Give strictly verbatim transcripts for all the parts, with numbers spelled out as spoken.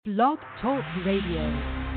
Blog Talk Radio.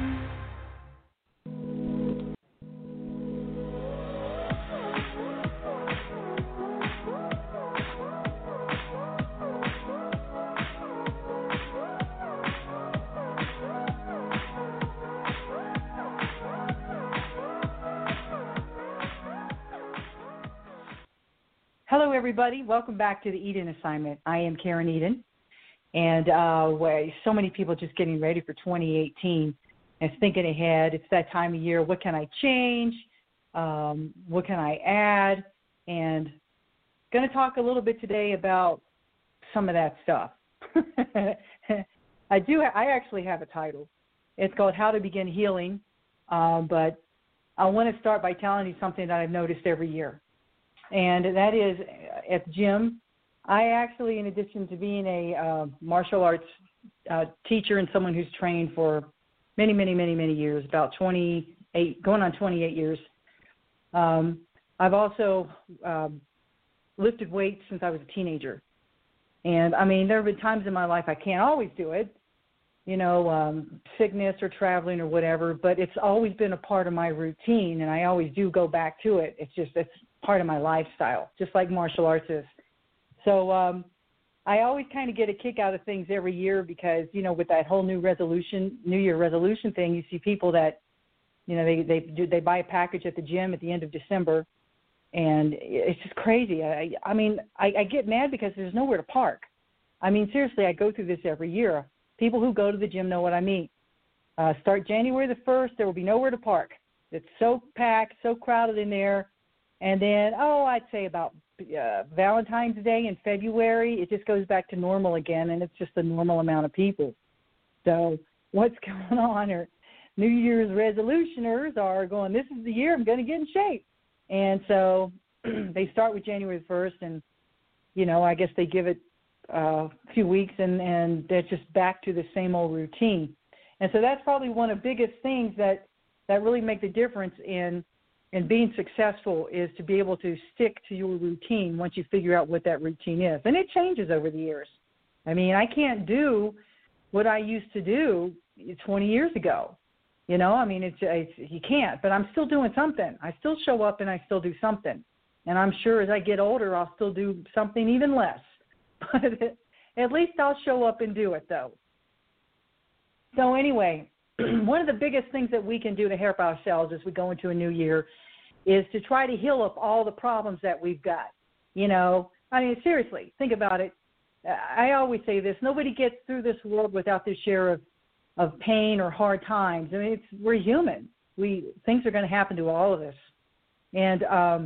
Hello, everybody. Welcome back to the Eden Assignment. I am Karen Eden, and uh, where so many people just getting ready for twenty eighteen and thinking ahead. It's that time of year. What can I change? Um, what can I add? And going to talk a little bit today about some of that stuff. I do. I actually have a title. It's called "How to Begin Healing," um, but I want to start by telling you something that I've noticed every year. And that is, at the gym, I actually, in addition to being a uh, martial arts uh, teacher and someone who's trained for many, many, many, many years, about twenty-eight, going on twenty-eight years, um, I've also um, lifted weights since I was a teenager. And, I mean, there have been times in my life I can't always do it, you know, um, sickness or traveling or whatever, but it's always been a part of my routine, and I always do go back to it. It's just, it's part of my lifestyle, just like martial arts is. So um, I always kind of get a kick out of things every year because, you know, with that whole new resolution, New Year resolution thing, you see people that, you know, they they do, they buy a package at the gym at the end of December, and it's just crazy. I, I mean, I, I get mad because there's nowhere to park. I mean, seriously, I go through this every year. People who go to the gym know what I mean. Uh, start January the first, there will be nowhere to park. It's so packed, so crowded in there. And then, oh, I'd say about uh, Valentine's Day in February, it just goes back to normal again, and it's just a normal amount of people. So what's going on? Or New Year's resolutioners are going, this is the year I'm going to get in shape. And so they start with January the first, and, you know, I guess they give it uh, a few weeks, and, and they're just back to the same old routine. And so that's probably one of the biggest things that, that really make the difference in And being successful is to be able to stick to your routine once you figure out what that routine is. And it changes over the years. I mean, I can't do what I used to do twenty years ago. You know, I mean, it's, it's you can't, but I'm still doing something. I still show up and I still do something. And I'm sure as I get older, I'll still do something even less. But at least I'll show up and do it, though. So anyway, one of the biggest things that we can do to help ourselves as we go into a new year is to try to heal up all the problems that we've got. You know, I mean, seriously, think about it. I always say this, nobody gets through this world without their share of, of pain or hard times. I mean, it's, we're human. We Things are going to happen to all of us. And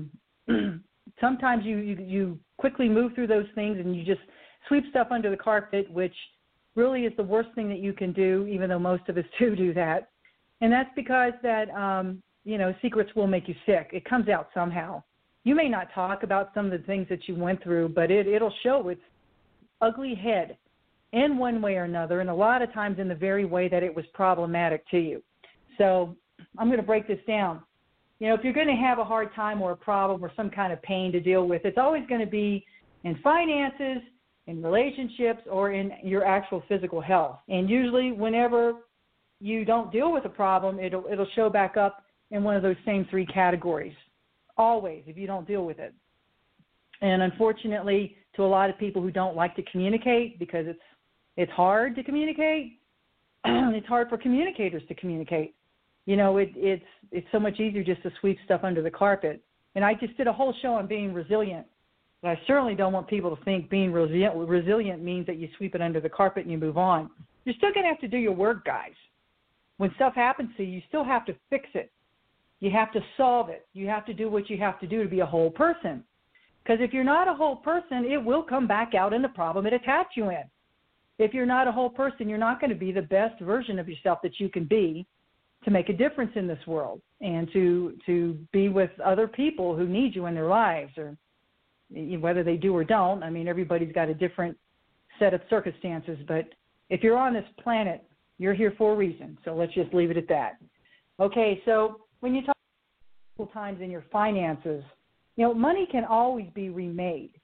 um, sometimes you, you, you quickly move through those things and you just sweep stuff under the carpet, which really is the worst thing that you can do, even though most of us do do that. And that's because that, um, you know, secrets will make you sick. It comes out somehow. You may not talk about some of the things that you went through, but it, it'll show its ugly head in one way or another, and a lot of times in the very way that it was problematic to you. So I'm going to break this down. You know, if you're going to have a hard time or a problem or some kind of pain to deal with, it's always going to be in finances, in relationships, or in your actual physical health. And usually whenever you don't deal with a problem, it'll it'll show back up in one of those same three categories, always, if you don't deal with it. And unfortunately, to a lot of people who don't like to communicate, because it's it's hard to communicate, it's hard for communicators to communicate. You know, it, it's it's so much easier just to sweep stuff under the carpet. And I just did a whole show on being resilient. But I certainly don't want people to think being resilient, resilient means that you sweep it under the carpet and you move on. You're still going to have to do your work, guys. When stuff happens to you, you still have to fix it. You have to solve it. You have to do what you have to do to be a whole person. Because if you're not a whole person, it will come back out in the problem it attacked you in. If you're not a whole person, you're not going to be the best version of yourself that you can be to make a difference in this world and to to be with other people who need you in their lives, or whether they do or don't. I mean, everybody's got a different set of circumstances, but if you're on this planet, you're here for a reason. So let's just leave it at that. Okay, so when you talk about times in your finances, you know, money can always be remade.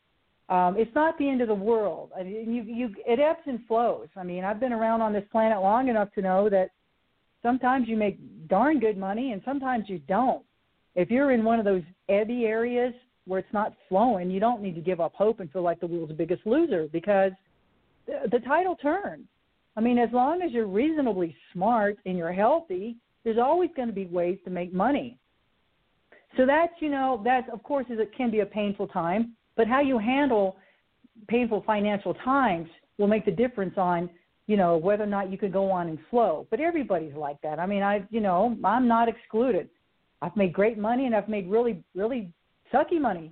um, it's not the end of the world. I mean, you, you, it ebbs and flows. I mean, I've been around on this planet long enough to know that sometimes you make darn good money and sometimes you don't. If you're in one of those ebby areas where it's not flowing, you don't need to give up hope and feel like the world's biggest loser, because the, the tide will turn. I mean, as long as you're reasonably smart and you're healthy, there's always going to be ways to make money. So that's, you know, that, of course, is, it can be a painful time, but how you handle painful financial times will make the difference on, you know, whether or not you can go on and flow. But everybody's like that. I mean, I, you know, I'm not excluded. I've made great money and I've made really, really sucky money.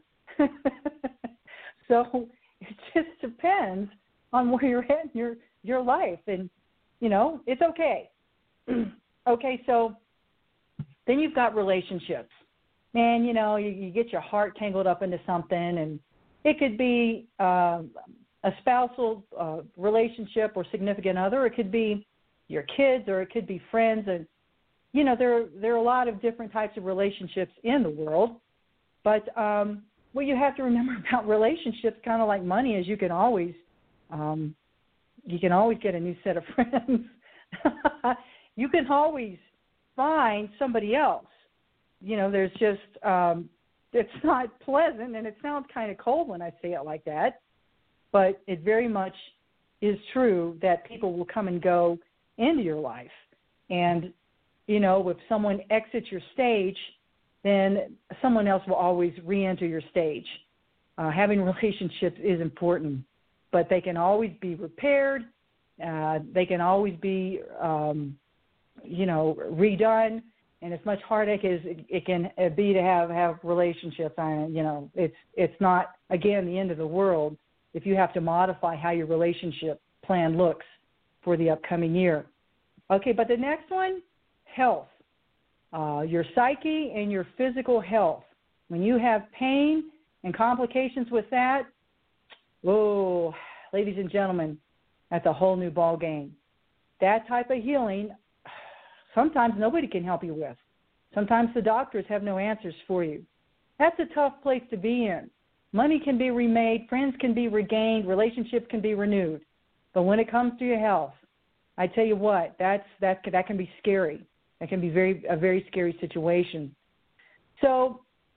So it just depends on where you're at in your, your life. And, you know, it's okay. Okay, so then you've got relationships. And, you know, you, you get your heart tangled up into something, and it could be uh, a spousal uh, relationship or significant other. It could be your kids, or it could be friends. And, you know, there, there are a lot of different types of relationships in the world. But um, what you have to remember about relationships, kind of like money, is you can always um, you can always get a new set of friends. You can always find somebody else. You know, there's just, um, it's not pleasant, and it sounds kind of cold when I say it like that, but it very much is true that people will come and go into your life. And, you know, if someone exits your stage, then someone else will always re-enter your stage. Uh, having relationships is important, but they can always be repaired. Uh, they can always be, um, you know, redone. And as much heartache as it can be to have, have relationships, I, you know, it's it's not, again, the end of the world if you have to modify how your relationship plan looks for the upcoming year. Okay, but the next one, health. Uh, your psyche and your physical health. When you have pain and complications with that, whoa, ladies and gentlemen, that's a whole new ball game. That type of healing, sometimes nobody can help you with. Sometimes the doctors have no answers for you. That's a tough place to be in. Money can be remade, friends can be regained, relationships can be renewed. But when it comes to your health, I tell you what, that's that that can be scary. That can be very a very scary situation. So,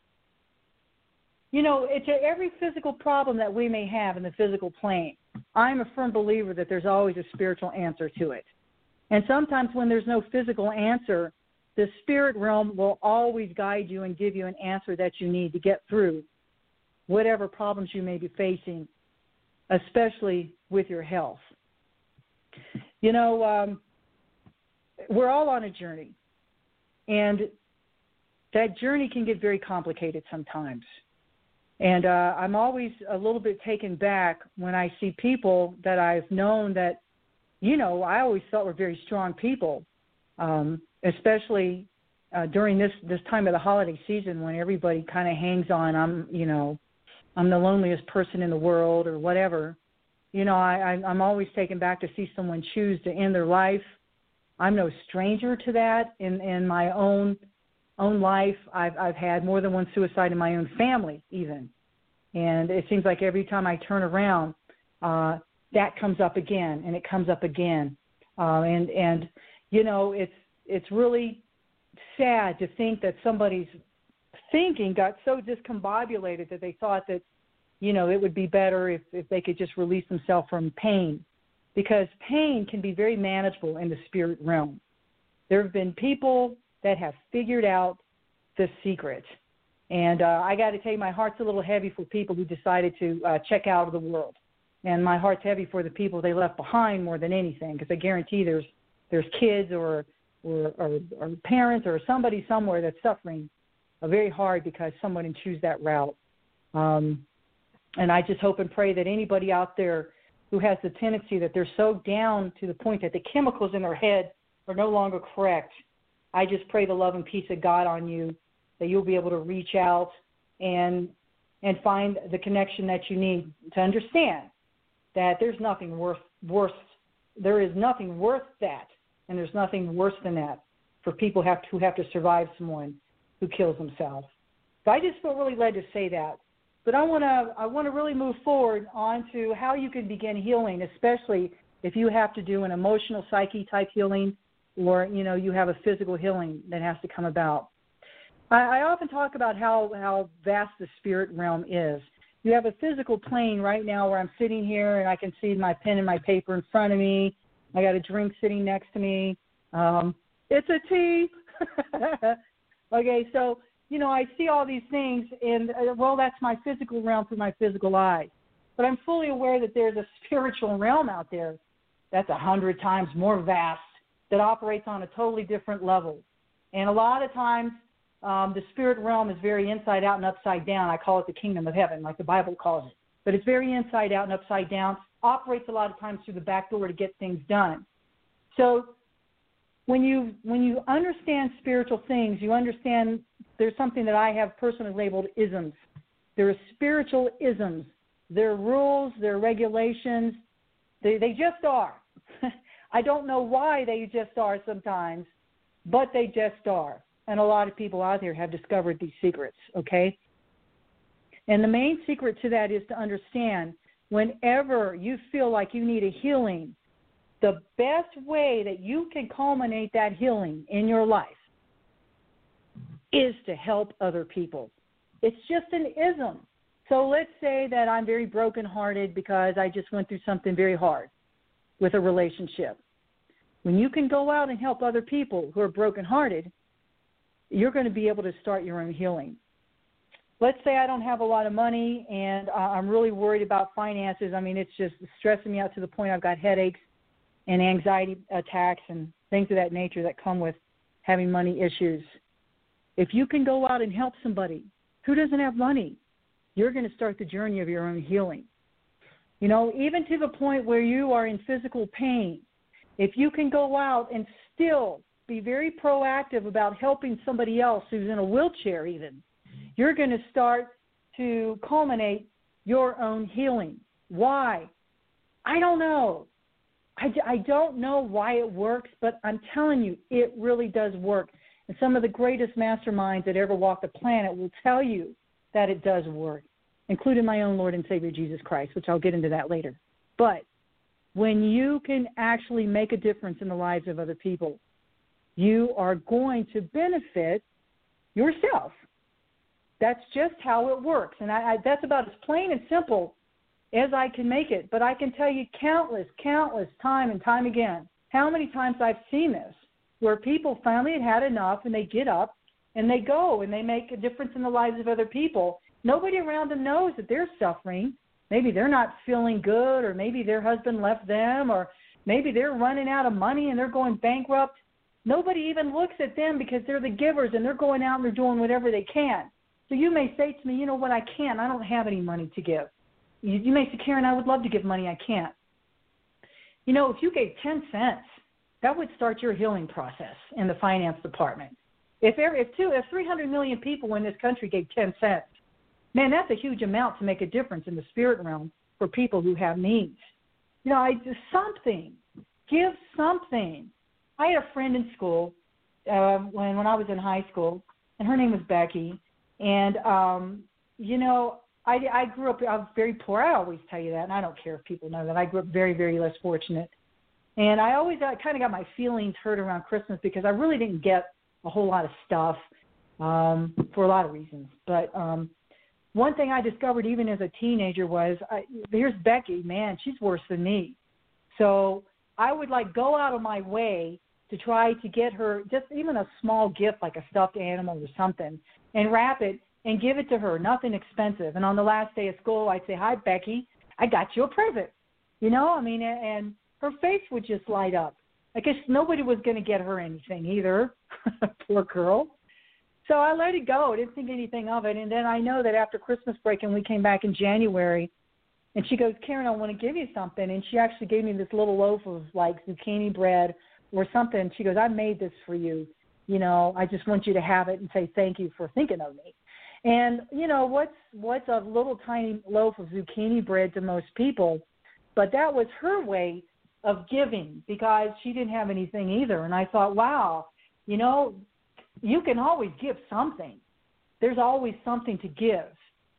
you know, it's a, every physical problem that we may have in the physical plane, I'm a firm believer that there's always a spiritual answer to it. And sometimes when there's no physical answer, the spirit realm will always guide you and give you an answer that you need to get through whatever problems you may be facing, especially with your health. You know, um, we're all on a journey, and that journey can get very complicated sometimes. And uh, I'm always a little bit taken back when I see people that I've known that, you know, I always thought were very strong people, um, especially uh, during this, this time of the holiday season when everybody kind of hangs on, I'm, you know, I'm the loneliest person in the world or whatever. You know, I, I, I'm always taken back to see someone choose to end their life. I'm no stranger to that in, in my own own life. I've, I've had more than one suicide in my own family even. And it seems like every time I turn around, uh, that comes up again, and it comes up again. Uh, and, and, you know, it's it's really sad to think that somebody's thinking got so discombobulated that they thought that, you know, it would be better if, if they could just release themselves from pain, because pain can be very manageable in the spirit realm. There have been people that have figured out the secret. And uh, I got to tell you, my heart's a little heavy for people who decided to uh, check out of the world. And my heart's heavy for the people they left behind more than anything, because I guarantee there's there's kids or or, or or parents or somebody somewhere that's suffering very hard because someone didn't choose that route. Um, and I just hope and pray that anybody out there who has the tendency that they're so down to the point that the chemicals in their head are no longer correct, I just pray the love and peace of God on you, that you'll be able to reach out and and find the connection that you need to understand that there's nothing worth worse. There is nothing worth that, and there's nothing worse than that for people who have to, who have to survive someone who kills himself. So I just feel really led to say that. But I want to I want to really move forward onto how you can begin healing, especially if you have to do an emotional psyche type healing, or you know you have a physical healing that has to come about. I, I often talk about how, how vast the spirit realm is. You have a physical plane right now where I'm sitting here and I can see my pen and my paper in front of me. I got a drink sitting next to me. Um, it's a tea. Okay, so, you know, I see all these things, and, uh, well, that's my physical realm through my physical eyes. But I'm fully aware that there's a spiritual realm out there that's a hundred times more vast, that operates on a totally different level. And a lot of times, Um, the spirit realm is very inside out and upside down. I call it the kingdom of heaven, like the Bible calls it. But it's very inside out and upside down, operates a lot of times through the back door to get things done. So when you when you understand spiritual things, you understand there's something that I have personally labeled isms. There are spiritual isms. There are rules, there are regulations. They, they just are. I don't know why they just are sometimes, but they just are. And a lot of people out there have discovered these secrets, okay? And the main secret to that is to understand whenever you feel like you need a healing, the best way that you can culminate that healing in your life is to help other people. It's just an ism. So let's say that I'm very brokenhearted because I just went through something very hard with a relationship. When you can go out and help other people who are brokenhearted, you're going to be able to start your own healing. Let's say I don't have a lot of money and I'm really worried about finances. I mean, it's just stressing me out to the point I've got headaches and anxiety attacks and things of that nature that come with having money issues. If you can go out and help somebody who doesn't have money, you're going to start the journey of your own healing. You know, even to the point where you are in physical pain, if you can go out and still be very proactive about helping somebody else who's in a wheelchair even, you're going to start to culminate your own healing. Why? I don't know. I, I don't know why it works, but I'm telling you, it really does work. And some of the greatest masterminds that ever walked the planet will tell you that it does work, including my own Lord and Savior Jesus Christ, which I'll get into that later. But when you can actually make a difference in the lives of other people, you are going to benefit yourself. That's just how it works. And I, I, that's about as plain and simple as I can make it. But I can tell you countless, countless time and time again, how many times I've seen this, where people finally had had enough and they get up and they go and they make a difference in the lives of other people. Nobody around them knows that they're suffering. Maybe they're not feeling good, or maybe their husband left them, or maybe they're running out of money and they're going bankrupt. Nobody even looks at them because they're the givers and they're going out and they're doing whatever they can. So you may say to me, you know what, I can't. I don't have any money to give. You, you may say, Karen, I would love to give money. I can't. You know, if you gave ten cents, that would start your healing process in the finance department. If every, if, two, if three hundred million people in this country gave ten cents, man, that's a huge amount to make a difference in the spirit realm for people who have needs. You know, I do something. Give something. I had a friend in school uh, when, when I was in high school, and her name was Becky. And, um, you know, I, I grew up, I was very poor. I always tell you that, and I don't care if people know that. I grew up very, very less fortunate. And I always I kind of got my feelings hurt around Christmas because I really didn't get a whole lot of stuff um, for a lot of reasons. But um, one thing I discovered even as a teenager was, I, here's Becky, man, she's worse than me. So I would, like, go out of my way to try to get her just even a small gift like a stuffed animal or something and wrap it and give it to her, nothing expensive. And on the last day of school, I'd say, hi, Becky, I got you a present. You know, I mean, and her face would just light up. I guess nobody was going to get her anything either, poor girl. So I let it go. I didn't think anything of it. And then I know that after Christmas break and we came back in January, and she goes, Karen, I want to give you something. And she actually gave me this little loaf of, like, zucchini bread or something. She goes, I made this for you. You know, I just want you to have it and say thank you for thinking of me. And, you know, what's what's a little tiny loaf of zucchini bread to most people? But that was her way of giving because she didn't have anything either. And I thought, wow, you know, you can always give something. There's always something to give.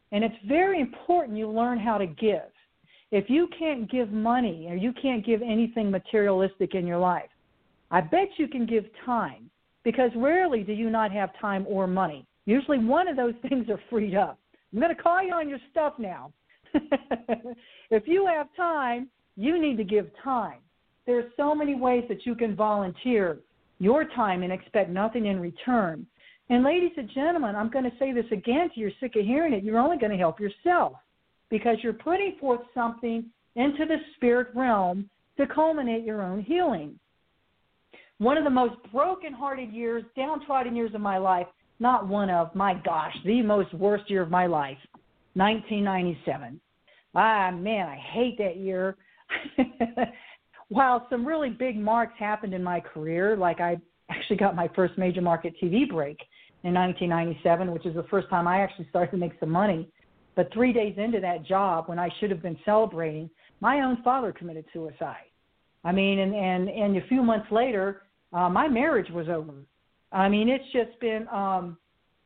And it's very important you learn how to give. If you can't give money or you can't give anything materialistic in your life, I bet you can give time, because rarely do you not have time or money. Usually one of those things are freed up. I'm going to call you on your stuff now. If you have time, you need to give time. There are so many ways that you can volunteer your time and expect nothing in return. And ladies and gentlemen, I'm going to say this again till you're sick of hearing it. You're only going to help yourself, because you're putting forth something into the spirit realm to culminate your own healing. One of the most broken-hearted years, downtrodden years of my life, not one of, my gosh, the most worst year of my life, nineteen ninety-seven. Ah, man, I hate that year. While some really big marks happened in my career, like I actually got my first major market T V break in nineteen ninety-seven, which is the first time I actually started to make some money. But three days into that job, when I should have been celebrating, my own father committed suicide. I mean, and, and, and a few months later, uh, my marriage was over. I mean, it's just been, um,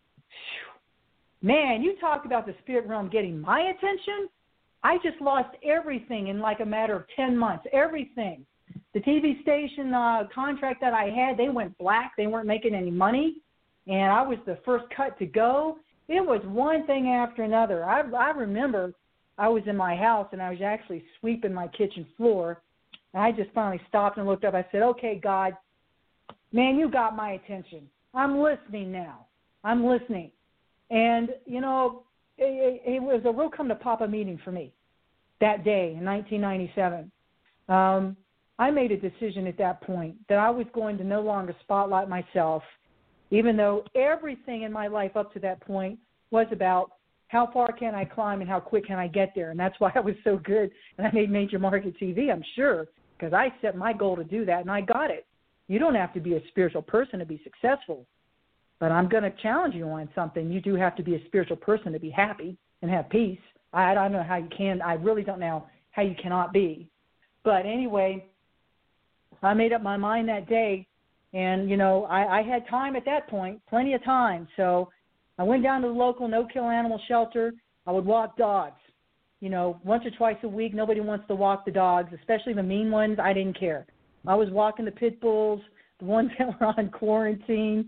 man, you talked about the spirit realm getting my attention. I just lost everything in like a matter of ten months, everything. The T V station uh, contract that I had, they went black. They weren't making any money, and I was the first cut to go. It was one thing after another. I, I remember I was in my house, and I was actually sweeping my kitchen floor, and I just finally stopped and looked up. I said, okay, God, man, you got my attention. I'm listening now. I'm listening. And, you know, it, it was a real come-to-papa meeting for me that day in nineteen ninety-seven. Um, I made a decision at that point that I was going to no longer spotlight myself, even though everything in my life up to that point was about how far can I climb and how quick can I get there. And that's why I was so good. And I made major market T V, I'm sure, because I set my goal to do that, and I got it. You don't have to be a spiritual person to be successful. But I'm going to challenge you on something. You do have to be a spiritual person to be happy and have peace. I, I don't know how you can. I really don't know how you cannot be. But anyway, I made up my mind that day. And, you know, I, I had time at that point, plenty of time. So I went down to the local no-kill animal shelter. I would walk dogs. You know, once or twice a week. Nobody wants to walk the dogs, especially the mean ones. I didn't care. I was walking the pit bulls, the ones that were on quarantine.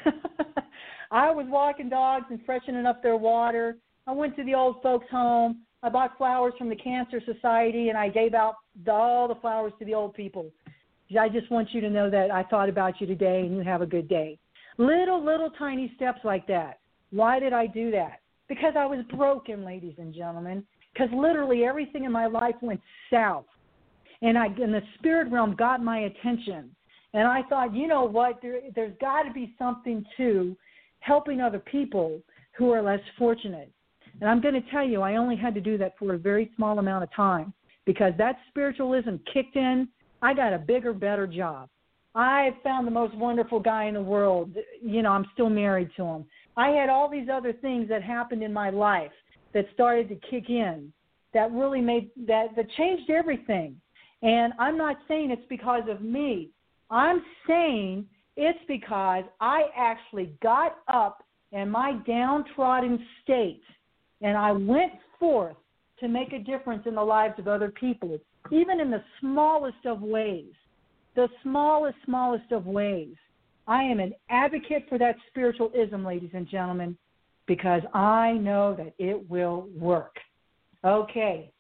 I was walking dogs and freshening up their water. I went to the old folks' home. I bought flowers from the Cancer Society, and I gave out the, all the flowers to the old people. I just want you to know that I thought about you today, and you have a good day. Little, little tiny steps like that. Why did I do that? Because I was broken, ladies and gentlemen, because literally everything in my life went south. And, I, and the spirit realm got my attention. And I thought, you know what, there, there's got to be something to helping other people who are less fortunate. And I'm going to tell you, I only had to do that for a very small amount of time, because that spiritualism kicked in. I got a bigger, better job. I found the most wonderful guy in the world. You know, I'm still married to him. I had all these other things that happened in my life that started to kick in that really made, that, that changed everything. And I'm not saying it's because of me. I'm saying it's because I actually got up in my downtrodden state, and I went forth to make a difference in the lives of other people, even in the smallest of ways, the smallest, smallest of ways. I am an advocate for that spiritualism, ladies and gentlemen, because I know that it will work. Okay.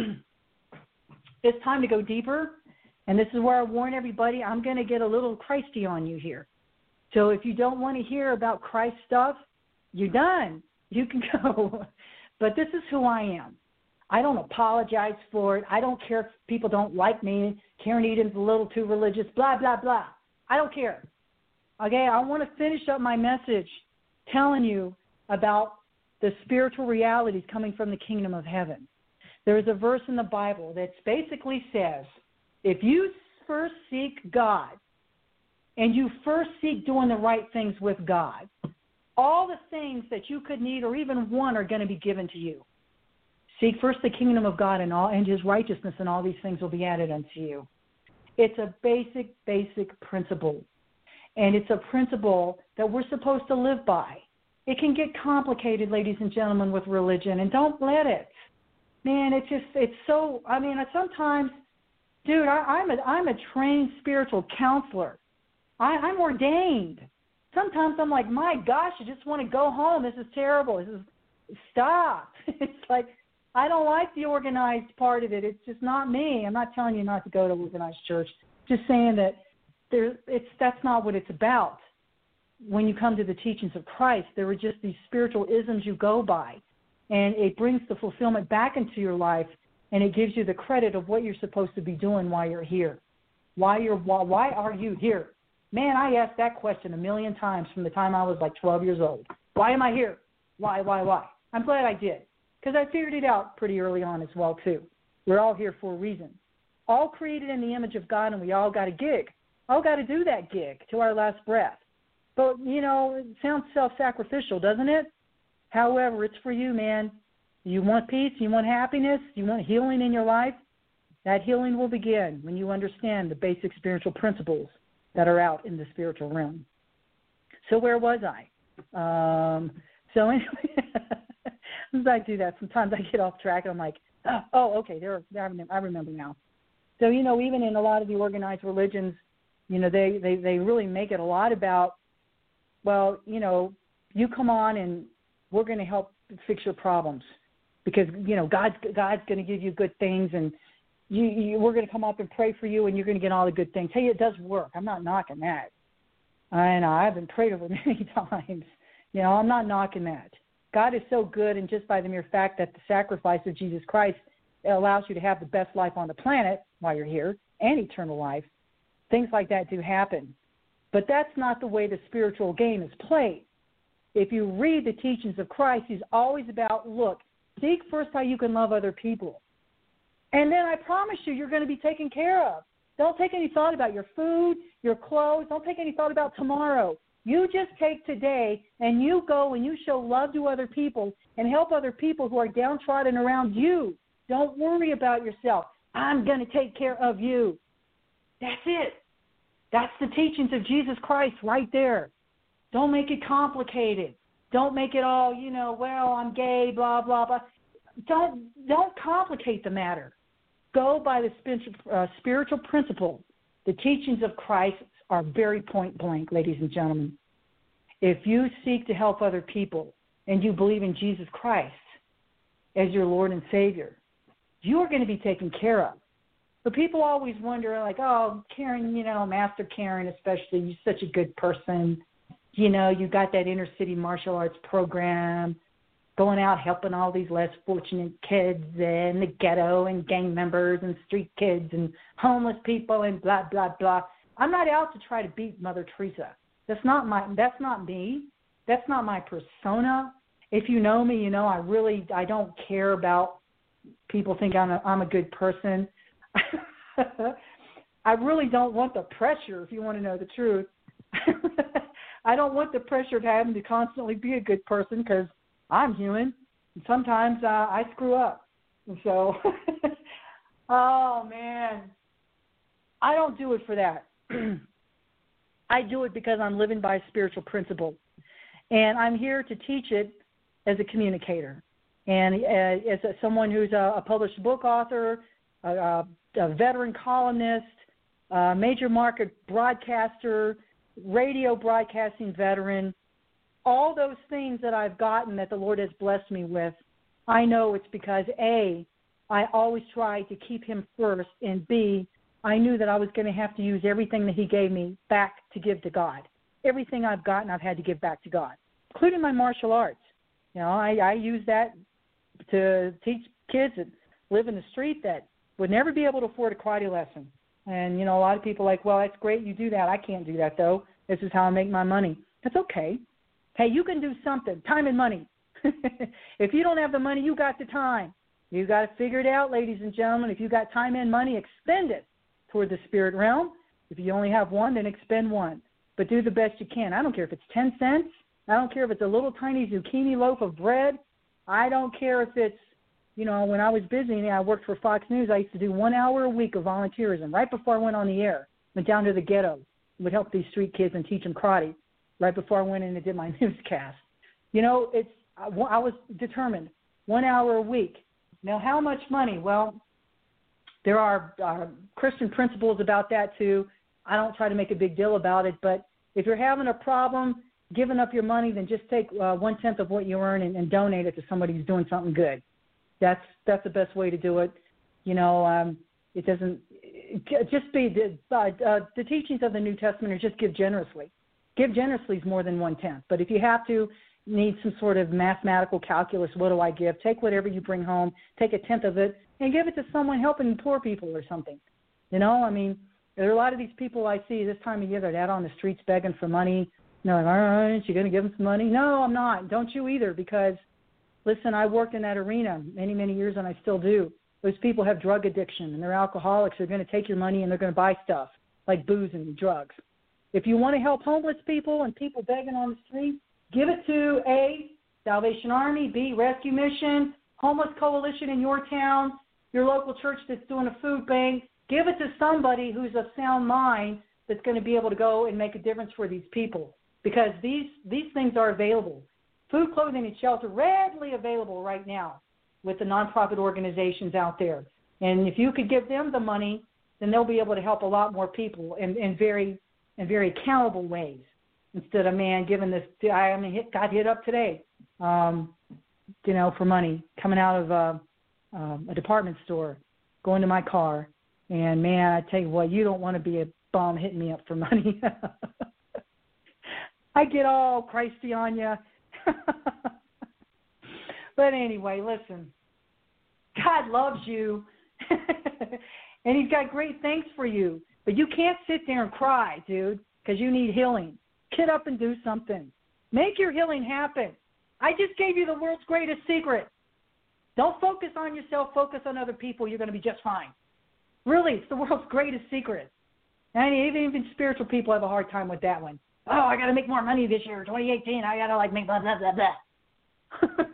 It's time to go deeper, and this is where I warn everybody, I'm going to get a little Christy on you here. So if you don't want to hear about Christ stuff, you're done. You can go. But this is who I am. I don't apologize for it. I don't care if people don't like me. Karen Eden's a little too religious, blah, blah, blah. I don't care. Okay, I want to finish up my message telling you about the spiritual realities coming from the kingdom of heaven. There is a verse in the Bible that basically says, if you first seek God and you first seek doing the right things with God, all the things that you could need or even want are going to be given to you. Seek first the kingdom of God and all and his righteousness, and all these things will be added unto you. It's a basic, basic principle. And it's a principle that we're supposed to live by. It can get complicated, ladies and gentlemen, with religion, and don't let it. Man, it's just, it's so, I mean, sometimes, dude, I, I'm, a, I'm a trained spiritual counselor. I, I'm ordained. Sometimes I'm like, my gosh, I just want to go home. This is terrible. This is, stop. It's like, I don't like the organized part of it. It's just not me. I'm not telling you not to go to organized church. Just saying that there, it's, that's not what it's about. When you come to the teachings of Christ, there are just these spiritual isms you go by. And it brings the fulfillment back into your life, and it gives you the credit of what you're supposed to be doing while you're here. Why you're why, why are you here? Man, I asked that question a million times from the time I was like twelve years old. Why am I here? Why, why, why? I'm glad I did, because I figured it out pretty early on as well, too. We're all here for a reason. All created in the image of God, and we all got a gig. All got to do that gig to our last breath. But, you know, it sounds self-sacrificial, doesn't it? However, it's for you, man. You want peace, you want happiness, you want healing in your life. That healing will begin when you understand the basic spiritual principles that are out in the spiritual realm. So where was I? Um, so anyway, as I do that, sometimes I get off track and I'm like, oh, okay, there, there I remember now. So, you know, even in a lot of the organized religions, you know, they, they, they really make it a lot about, well, you know, you come on and we're going to help fix your problems because, you know, God's, God's going to give you good things, and you, you, we're going to come up and pray for you, and you're going to get all the good things. Hey, it does work. I'm not knocking that. I know. I've been prayed over many times. You know, I'm not knocking that. God is so good, and just by the mere fact that the sacrifice of Jesus Christ allows you to have the best life on the planet while you're here and eternal life, things like that do happen. But that's not the way the spiritual game is played. If you read the teachings of Christ, he's always about, look, seek first how you can love other people. And then I promise you, you're going to be taken care of. Don't take any thought about your food, your clothes. Don't take any thought about tomorrow. You just take today and you go and you show love to other people and help other people who are downtrodden around you. Don't worry about yourself. I'm going to take care of you. That's it. That's the teachings of Jesus Christ right there. Don't make it complicated. Don't make it all, you know, well, I'm gay, blah, blah, blah. Don't, don't complicate the matter. Go by the spiritual, uh, spiritual principle. The teachings of Christ are very point blank, ladies and gentlemen. If you seek to help other people and you believe in Jesus Christ as your Lord and Savior, you are going to be taken care of. But people always wonder, like, oh, Karen, you know, Master Karen especially, you're such a good person. You know, you got that inner city martial arts program, going out helping all these less fortunate kids in the ghetto and gang members and street kids and homeless people and blah, blah, blah. I'm not out to try to beat Mother Teresa. That's not my, that's not me. That's not my persona. If you know me, you know I really, I don't care about people think I'm a, I'm a good person. I really don't want the pressure, if you want to know the truth. I don't want the pressure of having to constantly be a good person because I'm human. And sometimes uh, I screw up. And so, oh, man, I don't do it for that. I do it because I'm living by a spiritual principle. And I'm here to teach it as a communicator. And uh, as a, someone who's a, a published book author, a, a, a veteran columnist, a major market broadcaster, radio broadcasting veteran, all those things that I've gotten that the Lord has blessed me with, I know it's because, A, I always try to keep him first, and B, I knew that I was going to have to use everything that he gave me back to give to God. Everything I've gotten, I've had to give back to God, including my martial arts. You know, I, I use that to teach kids that live in the street that would never be able to afford a karate lesson. And, you know, a lot of people are like, well, that's great, you do that. I can't do that, though. This is how I make my money. That's okay. Hey, you can do something, time and money. If you don't have the money, you got the time. You got to figure it out, ladies and gentlemen. If you got time and money, expend it toward the spirit realm. If you only have one, then expend one. But do the best you can. I don't care if it's ten cents. I don't care if it's a little tiny zucchini loaf of bread. I don't care if it's, you know, when I was busy and I worked for Fox News, I used to do one hour a week of volunteerism. Right before I went on the air, went down to the ghetto, would help these street kids and teach them karate right before I went in and did my newscast. You know, it's I was determined, one hour a week. Now, how much money? Well, there are uh, Christian principles about that, too. I don't try to make a big deal about it, but if you're having a problem giving up your money, then just take uh, one-tenth of what you earn and, and donate it to somebody who's doing something good. That's that's the best way to do it. You know, um, it doesn't – just be the, uh, uh, the teachings of the New Testament are just give generously. Give generously is more than one-tenth. But if you have to – need some sort of mathematical calculus, what do I give? Take whatever you bring home, take a tenth of it, and give it to someone helping poor people or something. You know, I mean, there are a lot of these people I see this time of year that are out on the streets begging for money. You know, like, all right, you going to give them some money? No, I'm not. Don't you either, because, listen, I worked in that arena many, many years, and I still do. Those people have drug addiction, and they're alcoholics. They're going to take your money, and they're going to buy stuff like booze and drugs. If you want to help homeless people and people begging on the street, give it to A, Salvation Army, B, Rescue Mission, Homeless Coalition in your town, your local church that's doing a food bank. Give it to somebody who's of sound mind that's going to be able to go and make a difference for these people, because these, these things are available. Food, clothing, and shelter readily available right now with the nonprofit organizations out there. And if you could give them the money, then they'll be able to help a lot more people in, in very in very accountable ways. Instead of, man, giving this, I mean, hit, got hit up today, um, you know, for money, coming out of uh, um, a department store, going to my car, and, man, I tell you what, you don't want to be a bum hitting me up for money. I get all Christy on you. But anyway, listen, God loves you, and he's got great things for you, but you can't sit there and cry, dude, because you need healing. Get up and do something. Make your healing happen. I just gave you the world's greatest secret. Don't focus on yourself. Focus on other people. You're going to be just fine. Really, it's the world's greatest secret. And even, even spiritual people have a hard time with that one. Oh, I got to make more money this year, twenty eighteen. I got to, like, make blah, blah, blah, blah.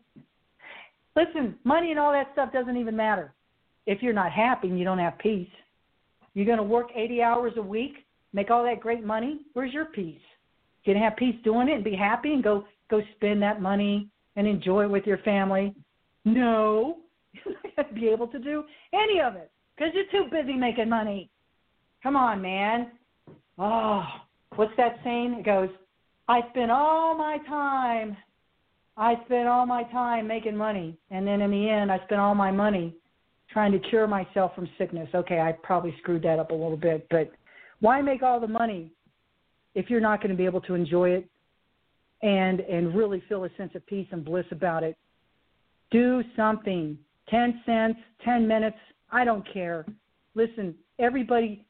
Listen, money and all that stuff doesn't even matter. If you're not happy and you don't have peace, you're going to work eighty hours a week, make all that great money. Where's your peace? You can have peace doing it and be happy and go go spend that money and enjoy it with your family. No, you're not going to be able to do any of it because you're too busy making money. Come on, man. Oh, what's that saying? It goes, I spend all my time, I spend all my time making money, and then in the end, I spend all my money trying to cure myself from sickness. Okay, I probably screwed that up a little bit, but why make all the money if you're not going to be able to enjoy it and and really feel a sense of peace and bliss about it? Do something. ten cents, ten minutes, I don't care. Listen, everybody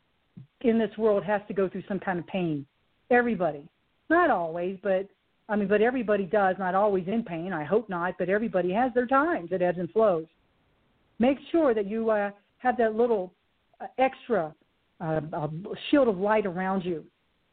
in this world has to go through some kind of pain. Everybody. Not always, but I mean, but everybody does. Not always in pain. I hope not, but everybody has their times. It ebbs and flows. Make sure that you uh, have that little uh, extra uh, uh, shield of light around you.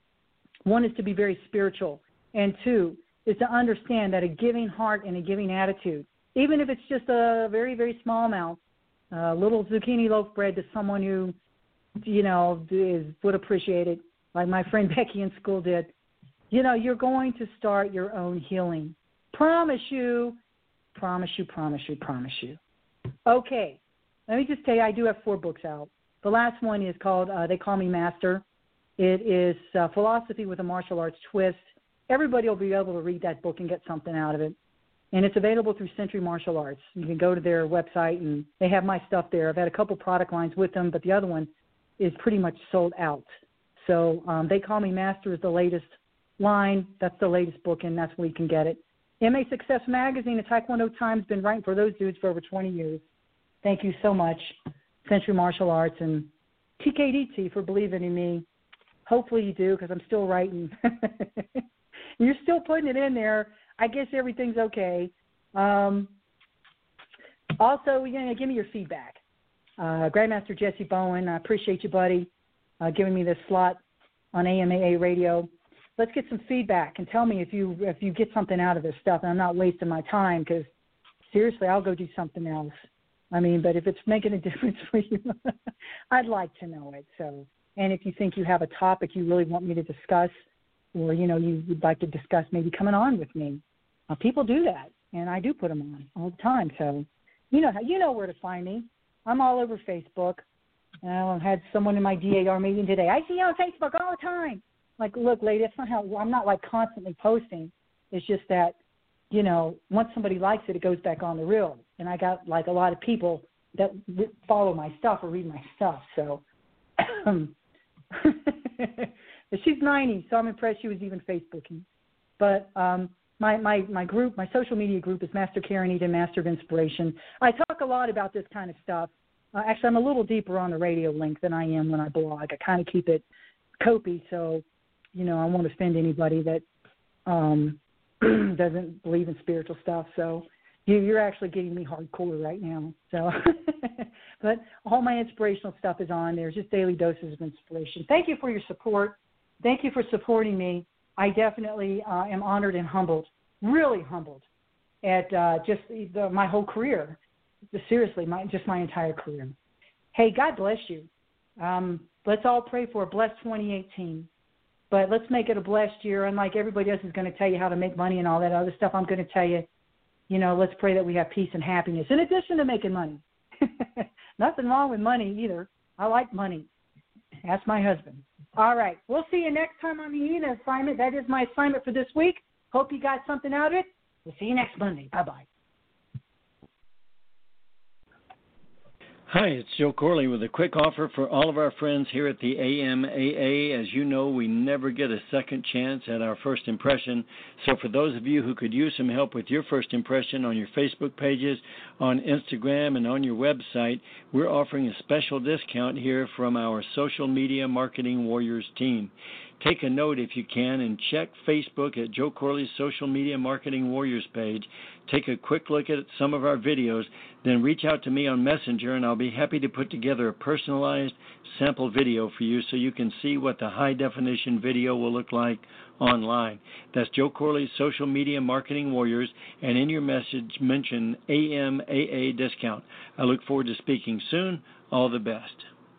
One is to be very spiritual, and two is to understand that a giving heart and a giving attitude, even if it's just a very, very small amount, a little zucchini loaf bread to someone who, you know, is, would appreciate it, like my friend Becky in school did, you know, you're going to start your own healing. Promise you, promise you, promise you, promise you. Okay, let me just tell you, I do have four books out. The last one is called uh, They Call Me Master. It is uh, philosophy with a martial arts twist. Everybody will be able to read that book and get something out of it. And it's available through Century Martial Arts. You can go to their website, and they have my stuff there. I've had a couple product lines with them, but the other one is pretty much sold out. So um, They Call Me Master is the latest line. That's the latest book, and that's where you can get it. M A Success Magazine and Taekwondo Times been writing for those dudes for over twenty years. Thank you so much, Century Martial Arts, and T K D T for believing in me. Hopefully you do, because I'm still writing. You're still putting it in there. I guess everything's okay. Um, also, you know, give me your feedback. Uh, Grandmaster Jesse Bowen, I appreciate you, buddy, uh, giving me this slot on A M A A radio. Let's get some feedback and tell me if you if you get something out of this stuff, and I'm not wasting my time, because seriously, I'll go do something else. I mean, but if it's making a difference for you, I'd like to know it. So, and if you think you have a topic you really want me to discuss, or, you know, you would like to discuss maybe coming on with me, uh, people do that, and I do put them on all the time. So, you know, you know where to find me. I'm all over Facebook. I had someone in my D A R meeting today. I see you on Facebook all the time. Like, look, lady, that's not how. I'm not like constantly posting. It's just that, you know, once somebody likes it, it goes back on the reel. And I got like a lot of people that follow my stuff or read my stuff. So, she's ninety, so I'm impressed she was even Facebooking. But um, my, my, my group, my social media group is Master Karen Eden, Master of Inspiration. I talk a lot about this kind of stuff. Uh, actually, I'm a little deeper on the radio link than I am when I blog. I kind of keep it copy, so, you know, I won't offend anybody that um, doesn't believe in spiritual stuff. So you, you're actually getting me hardcore right now. So, but all my inspirational stuff is on there, just daily doses of inspiration. Thank you for your support. Thank you for supporting me. I definitely uh, am honored and humbled, really humbled at uh, just the, my whole career. Seriously, my, just my entire career. Hey, God bless you. Um, let's all pray for a blessed twenty eighteen. But let's make it a blessed year. Unlike everybody else is going to tell you how to make money and all that other stuff, I'm going to tell you, you know, let's pray that we have peace and happiness in addition to making money. Nothing wrong with money either. I like money. That's my husband. All right. We'll see you next time on the Ina assignment. That is my assignment for this week. Hope you got something out of it. We'll see you next Monday. Bye-bye. Hi, it's Joe Corley with a quick offer for all of our friends here at the A M A A. As you know, we never get a second chance at our first impression. So for those of you who could use some help with your first impression on your Facebook pages, on Instagram, and on your website, we're offering a special discount here from our Social Media Marketing Warriors team. Take a note if you can and check Facebook at Joe Corley's Social Media Marketing Warriors page. Take a quick look at some of our videos, then reach out to me on Messenger and I'll be happy to put together a personalized sample video for you so you can see what the high definition video will look like online. That's Joe Corley's Social Media Marketing Warriors, and in your message mention A M A A discount. I look forward to speaking soon. All the best.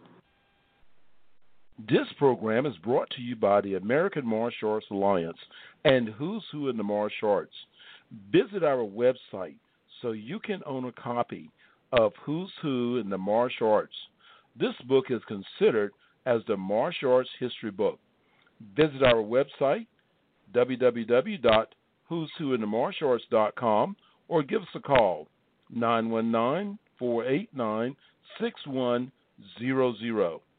This program is brought to you by the American Martial Arts Alliance and Who's Who in the Martial Arts. Visit our website so you can own a copy of Who's Who in the Martial Arts. This book is considered as the martial arts history book. Visit our website, w w w dot who's who in the martial arts dot com, or give us a call, nine one nine, four eight nine, six one zero zero.